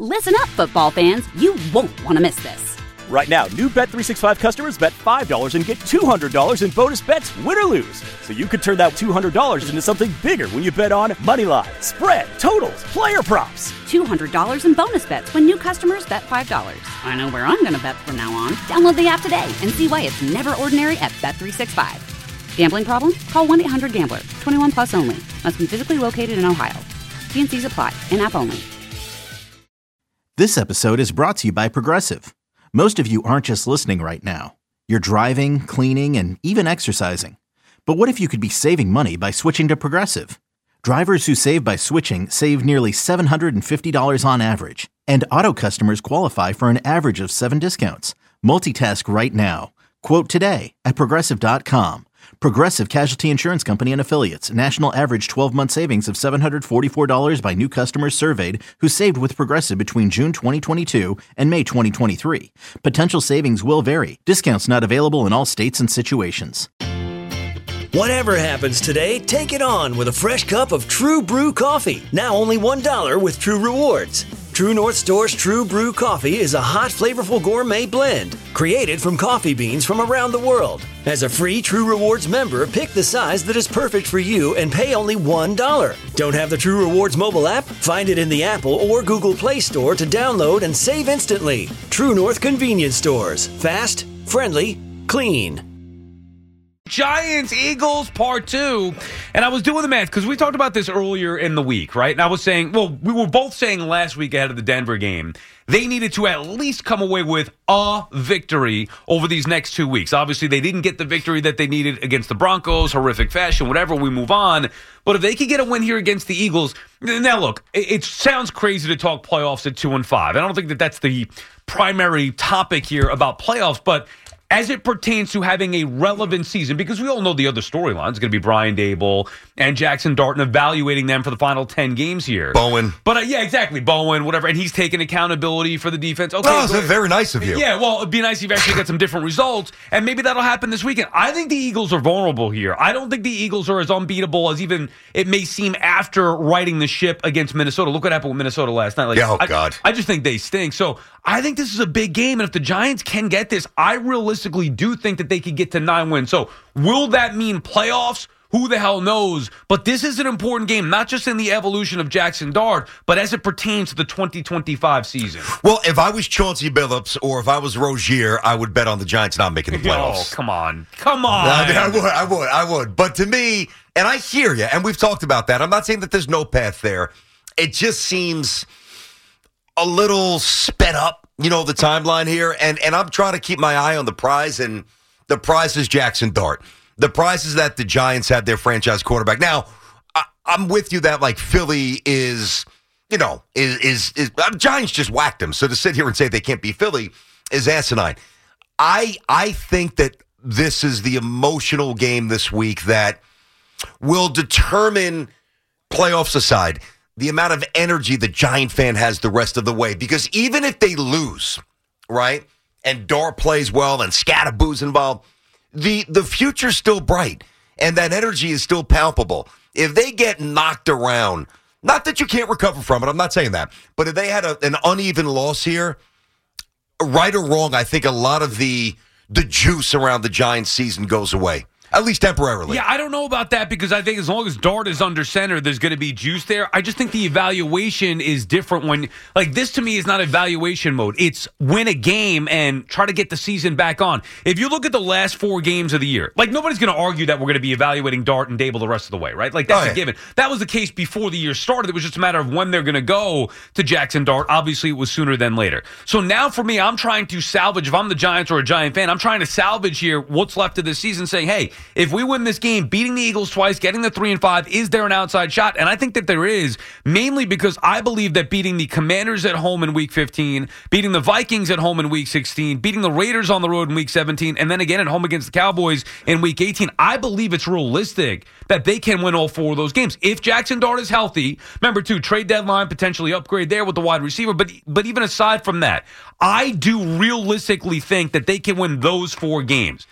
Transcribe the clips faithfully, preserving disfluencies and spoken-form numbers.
Listen up, football fans. You won't want to miss this. Right now, new Bet three sixty-five customers bet five dollars and get two hundred dollars in bonus bets, win or lose. So you could turn that two hundred dollars into something bigger when you bet on money line, spread, totals, player props. two hundred dollars in bonus bets when new customers bet five dollars. I know where I'm going to bet from now on. Download the app today and see why it's never ordinary at Bet three sixty-five. Gambling problem? Call one eight hundred gambler. twenty-one plus only. Must be physically located in Ohio. T and C's apply. In-app only. This episode is brought to you by Progressive. Most of you aren't just listening right now. You're driving, cleaning, and even exercising. But what if you could be saving money by switching to Progressive? Drivers who save by switching save nearly seven hundred fifty dollars on average. And auto customers qualify for an average of seven discounts. Multitask right now. Quote today at Progressive dot com. Progressive Casualty Insurance Company and Affiliates. National average twelve-month savings of seven hundred forty-four dollars by new customers surveyed who saved with Progressive between June twenty twenty-two and May twenty twenty-three. Potential savings will vary. Discounts not available in all states and situations. Whatever happens today, take it on with a fresh cup of True Brew coffee. Now only one dollar with True Rewards. True North Store's True Brew coffee is a hot, flavorful gourmet blend created from coffee beans from around the world. As a free True Rewards member, pick the size that is perfect for you and pay only one dollar. Don't have the True Rewards mobile app? Find it in the Apple or Google Play Store to download and save instantly. True North Convenience Stores. Fast, friendly, clean. Giants, Eagles, part two. And I was doing the math because we talked about this earlier in the week, right? And I was saying, well, we were both saying last week ahead of the Denver game, they needed to at least come away with a victory over these next two weeks. Obviously, they didn't get the victory that they needed against the Broncos, horrific fashion, whatever, we move on. But if they could get a win here against the Eagles, now look, it, it sounds crazy to talk playoffs at two and five. I don't think that that's the primary topic here about playoffs, but as it pertains to having a relevant season, because we all know the other storyline is going to be Brian Daboll and Jackson Dart and evaluating them for the final ten games here. Bowen. But uh, yeah, exactly. Bowen, whatever. And he's taking accountability for the defense. Okay, oh, it's very nice of you. Yeah, well, it'd be nice if you actually get some different results, and maybe that'll happen this weekend. I think the Eagles are vulnerable here. I don't think the Eagles are as unbeatable as even it may seem after riding the ship against Minnesota. Look what happened with Minnesota last night. Like, yeah, oh, I, God. I just think they stink. So I think this is a big game, and if the Giants can get this, I realistically do think that they could get to nine wins. So will that mean playoffs? Who the hell knows? But this is an important game, not just in the evolution of Jackson Dart, but as it pertains to the twenty twenty-five season. Well, if I was Chauncey Billups or if I was Rozier, I would bet on the Giants not making the playoffs. Oh, come on. Come on. I, mean, I would, I would, I would. But to me, and I hear you, and we've talked about that. I'm not saying that there's no path there. It just seems a little sped up, you know, the timeline here. And, and I'm trying to keep my eye on the prize, and the prize is Jackson Dart. The prize is that the Giants have their franchise quarterback. Now, I, I'm with you that, like, Philly is, you know, is, is, is uh, Giants just whacked them. So to sit here and say they can't beat Philly is asinine. I, I think that this is the emotional game this week that will determine, playoffs aside, the amount of energy the Giant fan has the rest of the way. Because even if they lose, right, and Dart plays well and Scatterboo's involved, the the future's still bright, and that energy is still palpable. If they get knocked around, not that you can't recover from it, I'm not saying that, but if they had a, an uneven loss here, right or wrong, I think a lot of the the juice around the Giants season goes away. At least temporarily. Yeah, I don't know about that because I think as long as Dart is under center, there's going to be juice there. I just think the evaluation is different when, like, this to me is not evaluation mode. It's win a game and try to get the season back on. If you look at the last four games of the year, like, nobody's going to argue that we're going to be evaluating Dart and Daboll the rest of the way, right? Like, that's oh, yeah. a given. That was the case before the year started. It was just a matter of when they're going to go to Jackson Dart. Obviously, it was sooner than later. So now for me, I'm trying to salvage, if I'm the Giants or a Giant fan, I'm trying to salvage here what's left of this season, saying, hey, if we win this game, beating the Eagles twice, getting the three and five, is there an outside shot? And I think that there is, mainly because I believe that beating the Commanders at home in week fifteen, beating the Vikings at home in week sixteen, beating the Raiders on the road in week seventeen, and then again at home against the Cowboys in week eighteen, I believe it's realistic that they can win all four of those games. If Jackson Dart is healthy, remember too, trade deadline, potentially upgrade there with the wide receiver, but but even aside from that, I do realistically think that they can win those four games.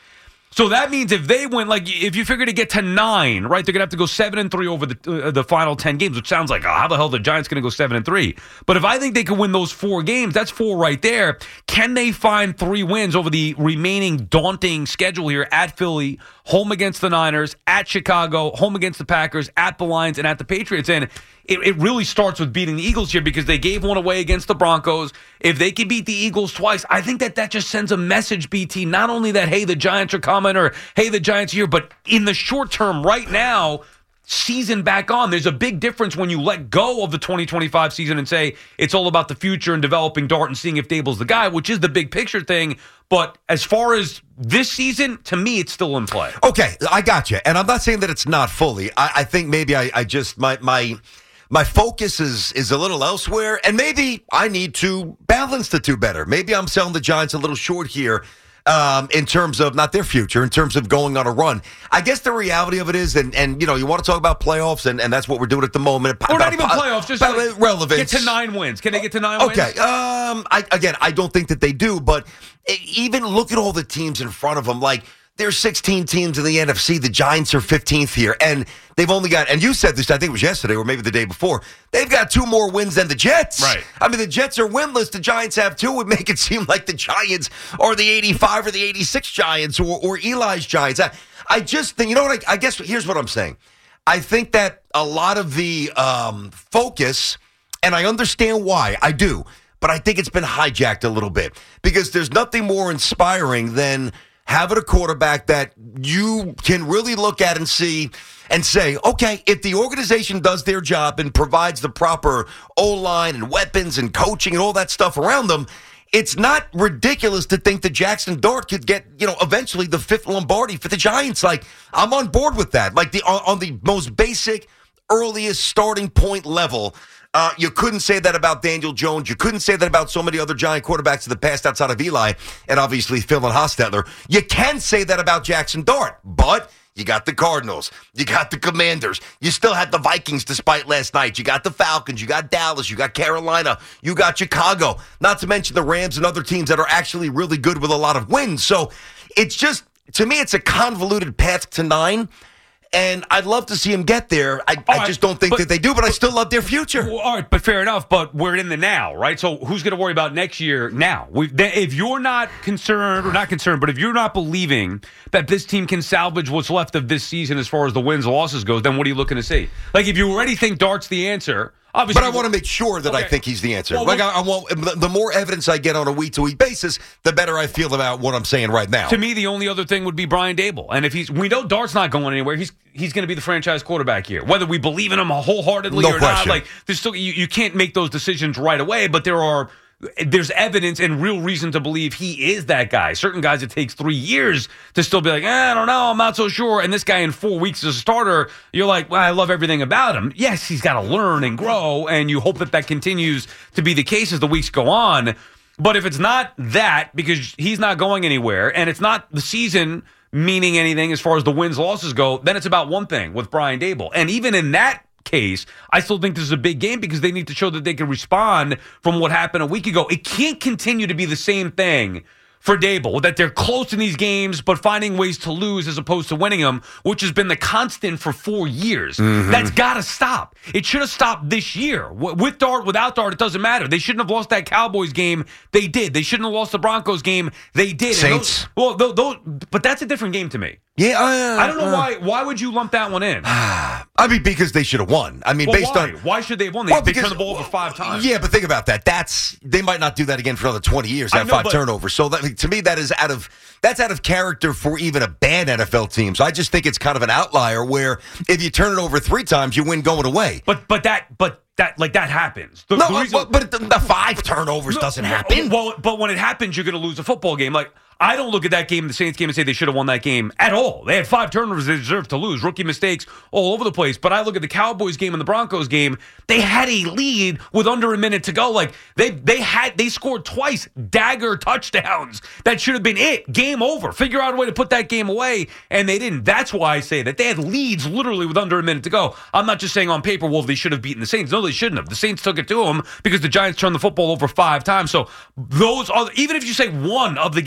So that means if they win, like if you figure to get to nine, right, they're going to have to go seven and three over the uh, the final ten games, which sounds like, oh, how the hell are the Giants going to go seven and three? But if I think they can win those four games, that's four right there. Can they find three wins over the remaining daunting schedule here at Philly, home against the Niners, at Chicago, home against the Packers, at the Lions, and at the Patriots? And it, it really starts with beating the Eagles here because they gave one away against the Broncos. If they can beat the Eagles twice, I think that that just sends a message, B T, not only that, hey, the Giants are coming or, hey, the Giants are here, but in the short term right now, season back on, there's a big difference when you let go of the twenty twenty-five season and say it's all about the future and developing Dart and seeing if Dable's the guy, which is the big picture thing. But as far as this season, to me, it's still in play. Okay, I got you. And I'm not saying that it's not fully. I, I think maybe I, I just, my, my, my focus is, is a little elsewhere. And maybe I need to balance the two better. Maybe I'm selling the Giants a little short here. Um, in terms of not their future, in terms of going on a run. I guess the reality of it is, and, and you know, you want to talk about playoffs, and, and that's what we're doing at the moment. Or not even playoffs, just like relevance. Get to nine wins. Can they get to nine okay. wins? Okay. Um, I, again, I don't think that they do, but even look at all the teams in front of them. Like, there's sixteen teams in the N F C. The Giants are fifteenth here, and they've only got, and you said this, I think it was yesterday or maybe the day before, they've got two more wins than the Jets. Right. I mean, the Jets are winless. The Giants have two. It would make it seem like the Giants are the eighty-five or the eighty-six Giants or, or Eli's Giants. I, I just think, you know what, I, I guess here's what I'm saying. I think that a lot of the um, focus, and I understand why, I do, but I think it's been hijacked a little bit because there's nothing more inspiring than having a quarterback that you can really look at and see and say, okay, if the organization does their job and provides the proper O-line and weapons and coaching and all that stuff around them, it's not ridiculous to think that Jackson Dart could get, you know, eventually the fifth Lombardi for the Giants. Like, I'm on board with that. Like, the on, on the most basic, earliest starting point level, Uh, you couldn't say that about Daniel Jones. You couldn't say that about so many other Giant quarterbacks in the past outside of Eli and obviously Phil and Hostetler. You can say that about Jackson Dart, but you got the Cardinals. You got the Commanders. You still had the Vikings despite last night. You got the Falcons. You got Dallas. You got Carolina. You got Chicago. Not to mention the Rams and other teams that are actually really good with a lot of wins. So it's just, to me, it's a convoluted path to nine. And I'd love to see him get there. I, I right, just don't think but, that they do, but I still love their future. Well, all right, but fair enough. But we're in the now, right? So who's going to worry about next year now? We've, if you're not concerned, or not concerned, but if you're not believing that this team can salvage what's left of this season as far as the wins and losses goes, then what are you looking to see? Like, if you already think Dart's the answer, obviously. But I want to make sure that okay. I think he's the answer. Well, like, well, I, I want the more evidence I get on a week-to-week basis, the better I feel about what I'm saying right now. To me, the only other thing would be Brian Dable. And if he's, we know Dart's not going anywhere. He's he's going to be the franchise quarterback here. Whether we believe in him wholeheartedly no or question. not, like there's still you, you can't make those decisions right away. But there are there's evidence and real reason to believe he is that guy. Certain guys, it takes three years to still be like, eh, I don't know, I'm not so sure. And this guy in four weeks as a starter, you're like, well, I love everything about him. Yes, he's got to learn and grow, and you hope that that continues to be the case as the weeks go on. But if it's not that, because he's not going anywhere, and it's not the season meaning anything as far as the wins, losses go, then it's about one thing with Brian Dable. And even in that case, I still think this is a big game because they need to show that they can respond from what happened a week ago. It can't continue to be the same thing for Dable, that they're close in these games but finding ways to lose as opposed to winning them, which has been the constant for four years. Mm-hmm. That's got to stop. It should have stopped this year. With Dart, without Dart, it doesn't matter. They shouldn't have lost that Cowboys game. They did. They shouldn't have lost the Broncos game. They did. Saints. Those, well, those, those, but that's a different game to me. Yeah, uh, I don't know uh, why. Why would you lump that one in? I mean, because they should have won. I mean, well, based why? on why should they have won? They, well, they because, turned the ball over five times. Yeah, but think about that. That's they might not do that again for another twenty years. Have know, five but, turnovers. So that, to me, that is out of that's out of character for even a bad N F L team. So I just think it's kind of an outlier where if you turn it over three times, you win going away. But but that but. That like that happens. The, no, the reason, but, but the, the five turnovers no, doesn't happen. Well, but when it happens, you're going to lose a football game. Like I don't look at that game, the Saints game, and say they should have won that game at all. They had five turnovers they deserved to lose, rookie mistakes all over the place. But I look at the Cowboys game and the Broncos game. They had a lead with under a minute to go. Like they they had they scored twice dagger touchdowns. That should have been it. Game over. Figure out a way to put that game away, and they didn't. That's why I say that they had leads literally with under a minute to go. I'm not just saying on paper, well, they should have beaten the Saints. No, they shouldn't have. The Saints took it to them because the Giants turned the football over five times. So those are, even if you say one of the games with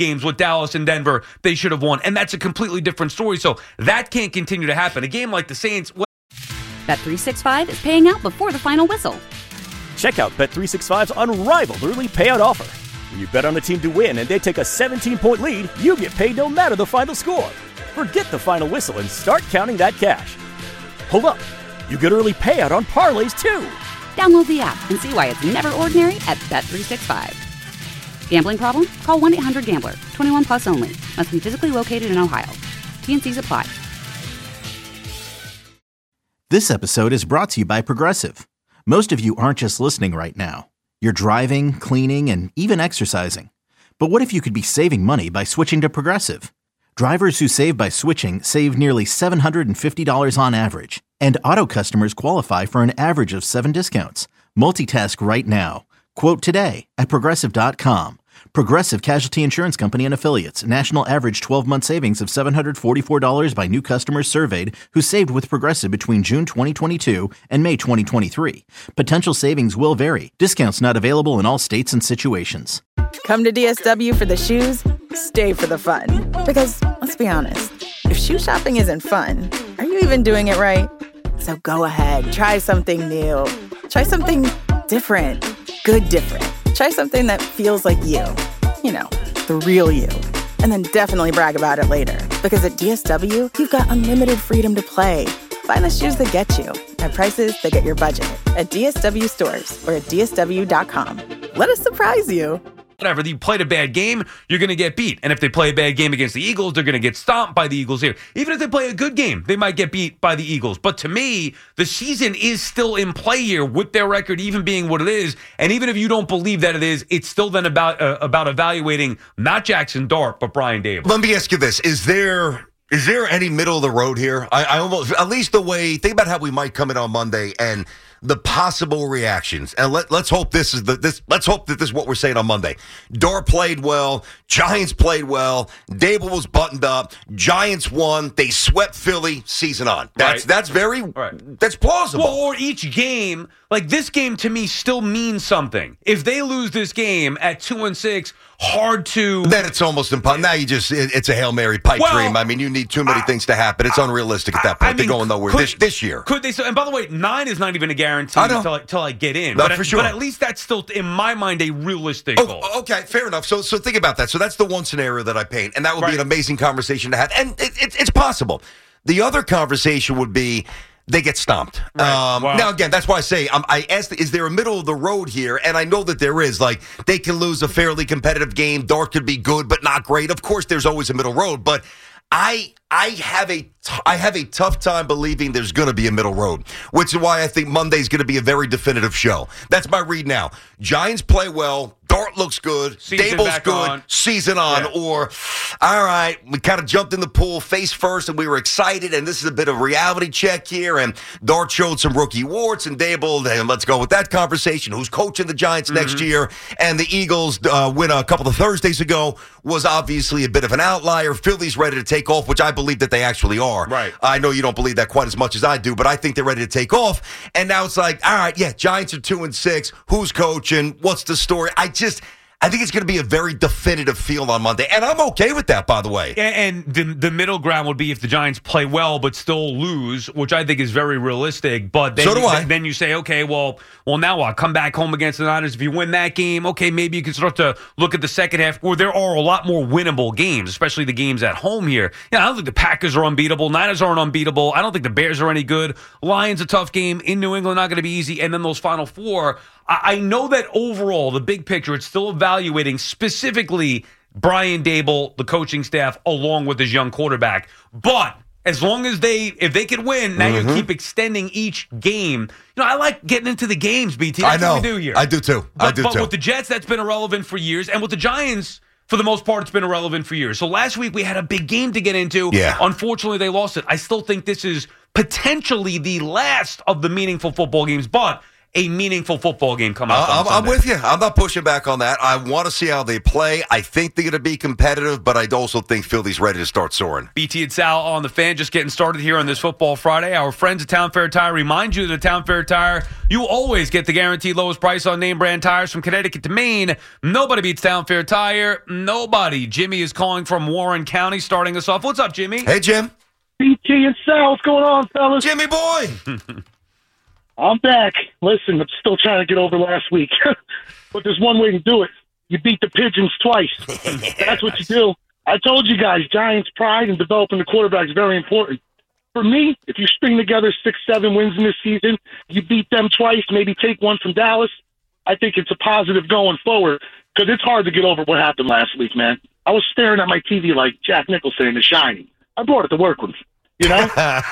Dallas and Denver, they should have won. And that's a completely different story. So that can't continue to happen. A game like the Saints. Well- Bet three sixty-five is paying out before the final whistle. Check out Bet three sixty-five's unrivaled early payout offer. When you bet on a team to win and they take a seventeen-point lead, you get paid no matter the final score. Forget the final whistle and start counting that cash. Hold up. You get early payout on parlays, too. Download the app and see why it's never ordinary at Bet three sixty-five. Gambling problem? Call one eight hundred gambler. twenty-one plus only. Must be physically located in Ohio. T N Cs apply. This episode is brought to you by Progressive. Most of you aren't just listening right now. You're driving, cleaning, and even exercising. But what if you could be saving money by switching to Progressive? Drivers who save by switching save nearly seven hundred fifty dollars on average. And auto customers qualify for an average of seven discounts. Multitask right now. Quote today at Progressive dot com. Progressive Casualty Insurance Company and Affiliates. National average twelve-month savings of seven hundred forty-four dollars by new customers surveyed who saved with Progressive between June twenty twenty-two and May twenty twenty-three. Potential savings will vary. Discounts not available in all states and situations. Come to D S W for the shoes, stay for the fun. Because, let's be honest, if shoe shopping isn't fun, are you even doing it right? So go ahead, try something new. Try something different. Good different. Try something that feels like you. You know, the real you. And then definitely brag about it later. Because at D S W, you've got unlimited freedom to play. Find the shoes that get you at prices that get your budget at D S W stores or at D S W dot com. Let us surprise you. Whatever, you played a bad game, you're going to get beat. And if they play a bad game against the Eagles, they're going to get stomped by the Eagles here. Even if they play a good game, they might get beat by the Eagles. But to me, the season is still in play here with their record even being what it is. And even if you don't believe that it is, it's still then about uh, about evaluating not Jackson Dart, but Brian Daboll. Let me ask you this. Is there is there any middle of the road here? I, I almost, at least the way, think about how we might come in on Monday and the possible reactions. And let, let's hope this is the this let's hope that this is what we're saying on Monday. Dart played well, Giants played well, Daboll was buttoned up, Giants won, they swept Philly, season on. That's right. that's very right. That's plausible. Well, or each game, like this game to me still means something. If they lose this game at two and six, hard to then it's almost impossible. Now you just it, it's a Hail Mary pipe well, dream. I mean, you need too many I, things to happen. It's unrealistic at that point. I mean, they're going nowhere could, this this year. Could they? And by the way, nine is not even a guarantee until I, until I get in. Not but, for sure. But at least that's still, in my mind, a realistic oh, goal. Okay, fair enough. So so think about that. So that's the one scenario that I paint, and that would right. be an amazing conversation to have. And it, it, it's possible. The other conversation would be they get stomped. Right. Um, wow. Now, again, that's why I say um, I asked, is there a middle of the road here? And I know that there is. Like, they can lose a fairly competitive game. Dart could be good, but not great. Of course, there's always a middle road. But I I have a t- I have a tough time believing there's going to be a middle road, which is why I think Monday's going to be a very definitive show. That's my read now. Giants play well. Dart looks good. Season Daboll's good. On. Season on. Yeah. Or, all right, we kind of jumped in the pool face first, and we were excited, and this is a bit of a reality check here, and Dart showed some rookie warts, and Daboll, and let's go with that conversation. Who's coaching the Giants mm-hmm. next year? And the Eagles uh, win a couple of Thursdays ago was obviously a bit of an outlier. Philly's ready to take off, which I believe that they actually are. Right. I know you don't believe that quite as much as I do, but I think they're ready to take off. And now it's like, all right, yeah, Giants are two and six. Who's coaching? What's the story? I just, I think it's going to be a very definitive feel on Monday, and I'm okay with that, by the way. And, and the the middle ground would be if the Giants play well but still lose, which I think is very realistic. But then, so do you, I. then you say, okay, well, well, now what? Come back home against the Niners. If you win that game, okay, maybe you can start to look at the second half where there are a lot more winnable games, especially the games at home here. You know, I don't think the Packers are unbeatable. Niners aren't unbeatable. I don't think the Bears are any good. Lions a tough game in New England, not going to be easy. And then those final four. I know that overall, the big picture, it's still evaluating specifically Brian Daboll, the coaching staff, along with his young quarterback. But as long as they, if they could win, now mm-hmm. you keep extending each game. You know, I like getting into the games, B T. That's I know. what we do here. I do too. But, I do but too. with the Jets, that's been irrelevant for years. And with the Giants, for the most part, it's been irrelevant for years. So last week, we had a big game to get into. Yeah. Unfortunately, they lost it. I still think this is potentially the last of the meaningful football games, but a meaningful football game coming up. Uh, on I'm, I'm with you. I'm not pushing back on that. I want to see how they play. I think they're going to be competitive, but I also think Philly's ready to start soaring. B T and Sal on the Fan, just getting started here on this Football Friday. Our friends at Town Fair Tire remind you that at Town Fair Tire, you always get the guaranteed lowest price on name brand tires from Connecticut to Maine. Nobody beats Town Fair Tire. Nobody. Jimmy is calling from Warren County, starting us off. What's up, Jimmy? Hey, Jim. B T and Sal, what's going on, fellas? Jimmy boy. I'm back. Listen, I'm still trying to get over last week. But there's one way to do it. You beat the Pigeons twice. That's what you do. I told you guys, Giants' pride and developing the quarterback is very important. For me, if you string together six, seven wins in this season, you beat them twice, maybe take one from Dallas, I think it's a positive going forward because it's hard to get over what happened last week, man. I was staring at my T V like Jack Nicholson in The Shining. I brought it to work with me. You know?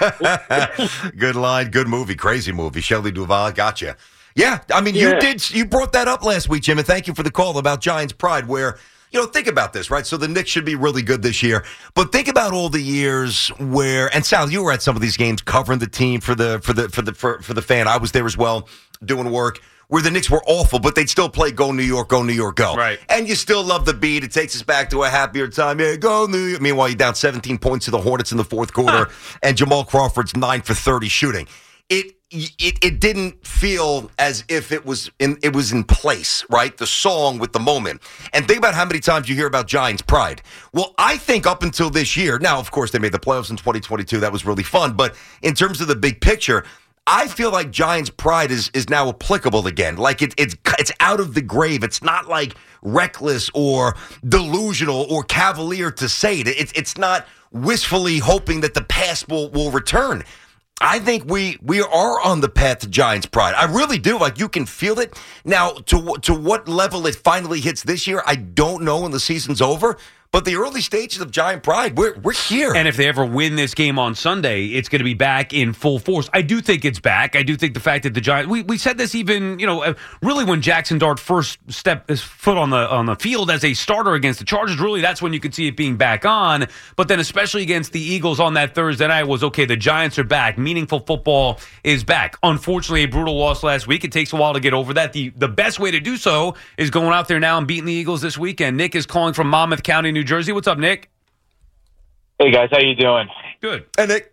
Good line, good movie, crazy movie. Shelley Duvall, gotcha. Yeah, I mean, Yeah. you did. You brought that up last week, Jim, and thank you for the call about Giants' pride. Where you know, think about this, right? So the Knicks should be really good this year, but think about all the years where. And Sal, you were at some of these games covering the team for the for the for the for, for the Fan. I was there as well, doing work. Where the Knicks were awful, but they'd still play "Go New York, Go New York, Go." Right. And you still love the beat. It takes us back to a happier time. Yeah, go New York. Meanwhile, you're down seventeen points to the Hornets in the fourth quarter, and Jamal Crawford's nine for thirty shooting. It it it didn't feel as if it was in it was in place, right? The song with the moment. And think about how many times you hear about Giants' pride. Well, I think up until this year, now of course they made the playoffs in twenty twenty-two. That was really fun. But in terms of the big picture, I feel like Giants' pride is is now applicable again. Like it, it's it's out of the grave. It's not like reckless or delusional or cavalier to say it. It's it's not wistfully hoping that the past will, will return. I think we we are on the path to Giants' pride. I really do. Like you can feel it now. To to what level it finally hits this year, I don't know when the season's over. But the early stages of Giant pride, we're we're here. And if they ever win this game on Sunday, it's going to be back in full force. I do think it's back. I do think the fact that the Giants, we, we said this even, you know, really when Jackson Dart first stepped his foot on the on the field as a starter against the Chargers, really that's when you could see it being back on. But then especially against the Eagles on that Thursday night was, okay, the Giants are back. Meaningful football is back. Unfortunately, a brutal loss last week. It takes a while to get over that. The, the best way to do so is going out there now and beating the Eagles this weekend. Nick is calling from Monmouth County, New Jersey. What's up, Nick? Hey, guys. How you doing? Good. Hey, Nick.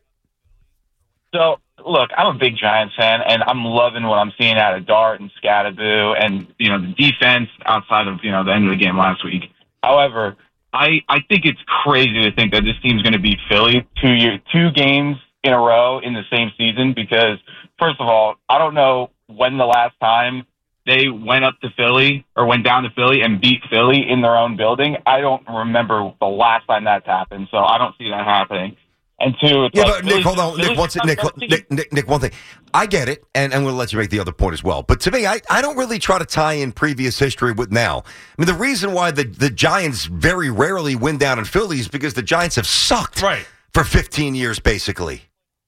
So, look, I'm a big Giants fan, and I'm loving what I'm seeing out of Dart and Scattaboo and, you know, the defense outside of, you know, the end of the game last week. However, I, I think it's crazy to think that this team's going to beat Philly two year, two games in a row in the same season because, first of all, I don't know when the last time they went up to Philly or went down to Philly and beat Philly in their own building. I don't remember the last time that's happened, so I don't see that happening. And two, it's yeah, like, but Nick, Philly's, hold on, Philly's Nick. One thing, Nick, Nick, Nick, Nick, one thing. I get it, and I'm going to let you make the other point as well. But to me, I, I don't really try to tie in previous history with now. I mean, the reason why the, the Giants very rarely win down in Philly is because the Giants have sucked right. for fifteen years, basically.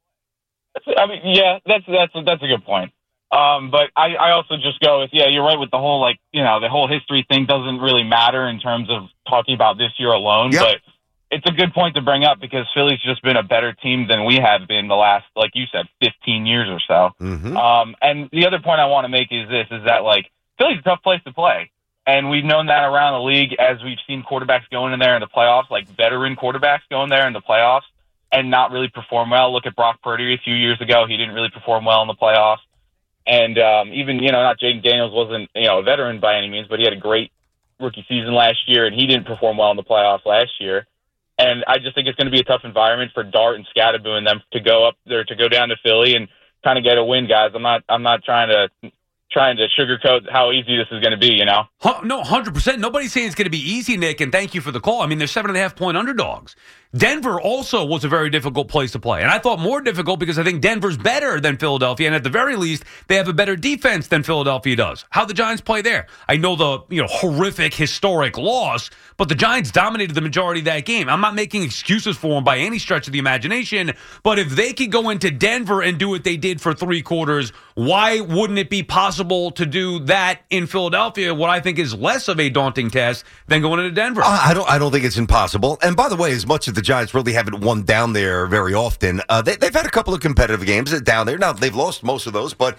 I mean, yeah, that's that's that's a good point. Um, but I, I also just go with, yeah, you're right with the whole, like, you know, the whole history thing doesn't really matter in terms of talking about this year alone. Yep. But it's a good point to bring up because Philly's just been a better team than we have been the last, like you said, fifteen years or so. Mm-hmm. Um, and the other point I want to make is this, is that, like, Philly's a tough place to play. And we've known that around the league as we've seen quarterbacks going in there in the playoffs, like veteran quarterbacks going there in the playoffs and not really perform well. Look at Brock Purdy a few years ago. He didn't really perform well in the playoffs. And um, even, you know, not Jaden Daniels wasn't, you know, a veteran by any means, but he had a great rookie season last year, and he didn't perform well in the playoffs last year. And I just think it's going to be a tough environment for Dart and Scattaboo and them to go up there, to go down to Philly and kind of get a win, guys. I'm not, I'm not trying to, trying to sugarcoat how easy this is going to be, you know? No, one hundred percent. Nobody's saying it's going to be easy, Nick, and thank you for the call. I mean, they're seven and a half point underdogs. Denver also was a very difficult place to play, and I thought more difficult because I think Denver's better than Philadelphia, and at the very least, they have a better defense than Philadelphia does. How the Giants play there? I know the you know horrific, historic loss, but the Giants dominated the majority of that game. I'm not making excuses for them by any stretch of the imagination, but if they could go into Denver and do what they did for three quarters, why wouldn't it be possible to do that in Philadelphia, what I think is less of a daunting task than going into Denver? Uh, I don't. I don't think it's impossible. And by the way, as much as the Giants really haven't won down there very often, uh, they, they've had a couple of competitive games down there. Now they've lost most of those, but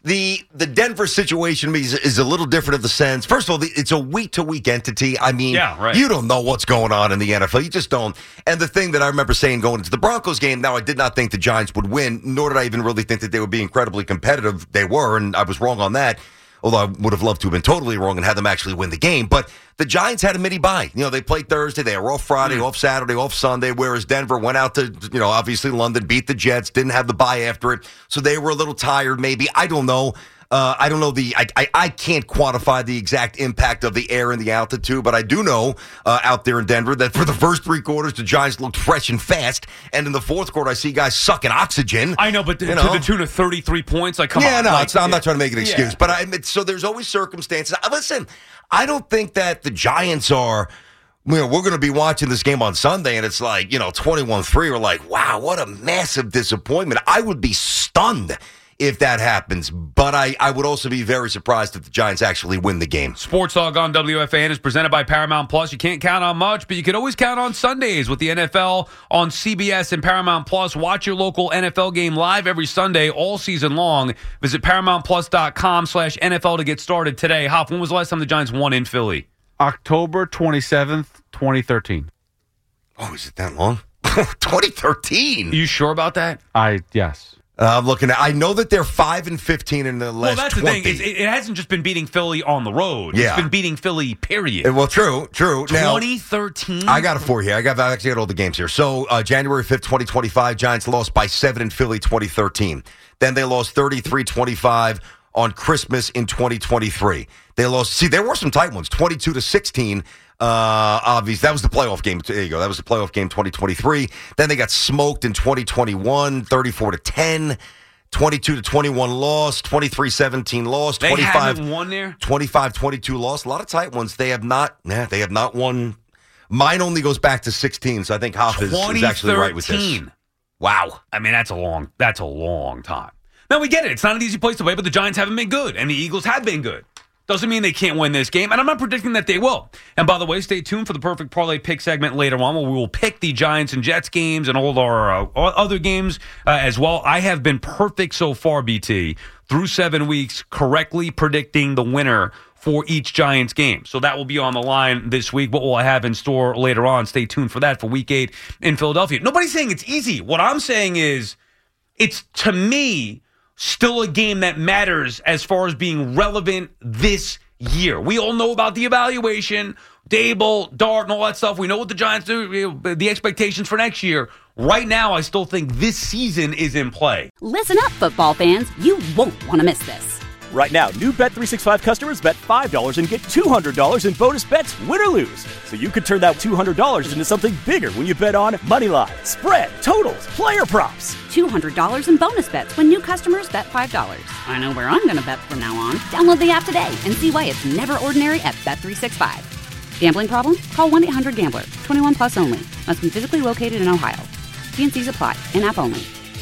The the Denver situation is, is a little different in the sense. First of all, the, it's a week-to-week entity. I mean, yeah, right. You don't know what's going on in the N F L. You just don't. And the thing that I remember saying going into the Broncos game, now I did not think the Giants would win, nor did I even really think that they would be incredibly competitive. They were, and I was wrong on that. Although I would have loved to have been totally wrong and had them actually win the game. But the Giants had a mini bye. You know, they played Thursday. They were off Friday, mm. off Saturday, off Sunday, whereas Denver went out to, you know, obviously London, beat the Jets, didn't have the bye after it. So they were a little tired maybe. I don't know. Uh, I don't know the, I, I I can't quantify the exact impact of the air and the altitude, but I do know uh, out there in Denver that for the first three quarters, the Giants looked fresh and fast. And in the fourth quarter, I see guys sucking oxygen. I know, but to, you know? to the tune of thirty-three points, like, come yeah, on. no, like, it's not, I'm yeah. not trying to make an excuse. Yeah. But I, so there's always circumstances. Listen, I don't think that the Giants are, you know, we're going to be watching this game on Sunday, and it's like, you know, twenty-one three. We're like, wow, what a massive disappointment. I would be stunned if that happens, but I, I would also be very surprised if the Giants actually win the game. Sports Talk on W F A N is presented by Paramount Plus. You can't count on much, but you can always count on Sundays with the N F L on C B S and Paramount Plus. Watch your local N F L game live every Sunday all season long. Visit ParamountPlus.com slash NFL to get started today. Hop, when was the last time the Giants won in Philly? October twenty-seventh, twenty thirteen. Oh, is it that long? twenty thirteen. Are you sure about that? I, yes. Uh, I'm looking at. I know that they're five and fifteen in the last. Well, that's twenty. the thing. It's, it, it hasn't just been beating Philly on the road. Yeah. It's been beating Philly. Period. Uh, Well, true, true. Now, twenty thirteen. I got it for you. I got I actually got all the games here. So uh, January fifth, twenty twenty-five, Giants lost by seven in Philly, twenty thirteen. Then they lost thirty-three twenty-five on Christmas in twenty twenty-three. They lost. See, there were some tight ones. twenty-two to sixteen. Uh, obvious. That was the playoff game. There you go. That was the playoff game. twenty twenty-three. Then they got smoked in twenty twenty-one. thirty-four to ten. twenty-two to twenty-one loss, twenty-three seventeen loss, they twenty-five haven't won there. twenty-five twenty-two loss. A lot of tight ones. They have not. Nah, they have not won. Mine only goes back to sixteen, so I think Hoff is, is actually right with this. Wow. I mean, that's a long. That's a long time. Now we get it. It's not an easy place to play, but the Giants haven't been good, and the Eagles have been good. Doesn't mean they can't win this game, and I'm not predicting that they will. And by the way, stay tuned for the Perfect Parlay Pick segment later on, where we will pick the Giants and Jets games and all our uh, other games uh, as well. I have been perfect so far, B T, through seven weeks, correctly predicting the winner for each Giants game. So that will be on the line this week. What will I have in store later on? Stay tuned for that for Week eight in Philadelphia. Nobody's saying it's easy. What I'm saying is it's, to me, still a game that matters as far as being relevant this year. We all know about the evaluation, Dable, Dart, and all that stuff. We know what the Giants do, the expectations for next year. Right now, I still think this season is in play. Listen up, football fans. You won't want to miss this. Right now, new Bet three sixty-five customers bet five dollars and get two hundred dollars in bonus bets, win or lose. So you could turn that two hundred dollars into something bigger when you bet on money line, spread, totals, player props. two hundred dollars in bonus bets when new customers bet five dollars. I know where I'm going to bet from now on. Download the app today and see why it's never ordinary at Bet three sixty-five. Gambling problem? Call one eight hundred gambler. twenty-one plus only. Must be physically located in Ohio. T and C's apply. In-app only.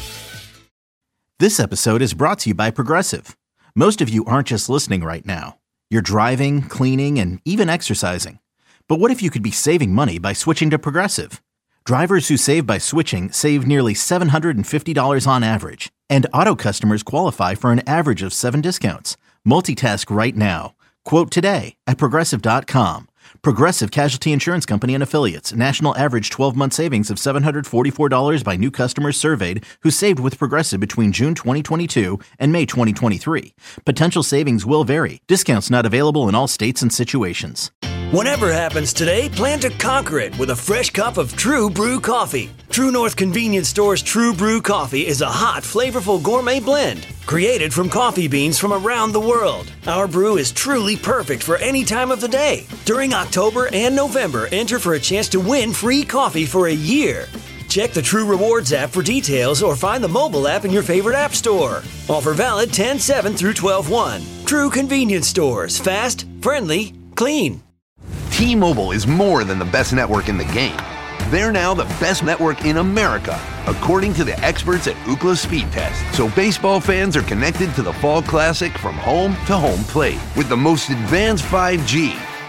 This episode is brought to you by Progressive. Most of you aren't just listening right now. You're driving, cleaning, and even exercising. But what if you could be saving money by switching to Progressive? Drivers who save by switching save nearly seven hundred fifty dollars on average. And auto customers qualify for an average of seven discounts. Multitask right now. Quote today at Progressive dot com. Progressive Casualty Insurance Company and Affiliates. National average twelve-month savings of seven hundred forty-four dollars by new customers surveyed who saved with Progressive between June twenty twenty-two and May twenty twenty-three. Potential savings will vary. Discounts not available in all states and situations. Whatever happens today, plan to conquer it with a fresh cup of True Brew coffee. True North Convenience Store's True Brew coffee is a hot, flavorful gourmet blend created from coffee beans from around the world. Our brew is truly perfect for any time of the day. During October and November, enter for a chance to win free coffee for a year. Check the True Rewards app for details or find the mobile app in your favorite app store. Offer valid ten seven through twelve one. True Convenience Stores. Fast, friendly, clean. T-Mobile is more than the best network in the game. They're now the best network in America, according to the experts at Ookla Speed Test. So baseball fans are connected to the Fall Classic from home to home plate. With the most advanced five G,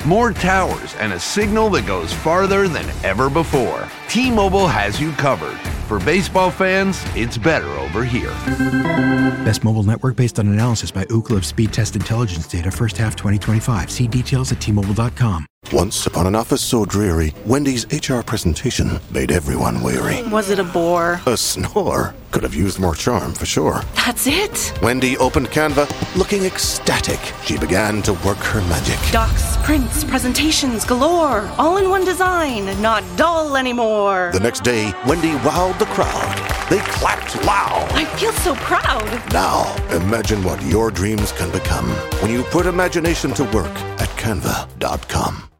more towers, and a signal that goes farther than ever before. T-Mobile has you covered. For baseball fans, it's better over here. Best mobile network based on analysis by Ookla of speed test intelligence data first half twenty twenty-five. See details at T Mobile dot com. Once upon an office so dreary, Wendy's H R presentation made everyone weary. Was it a bore? A snore. Could have used more charm, for sure. That's it? Wendy opened Canva, looking ecstatic. She began to work her magic. Docs, prints, presentations galore. All in one design, not dull anymore. The next day, Wendy wowed the crowd. They clapped loud. I feel so proud. Now, imagine what your dreams can become when you put imagination to work at canva dot com.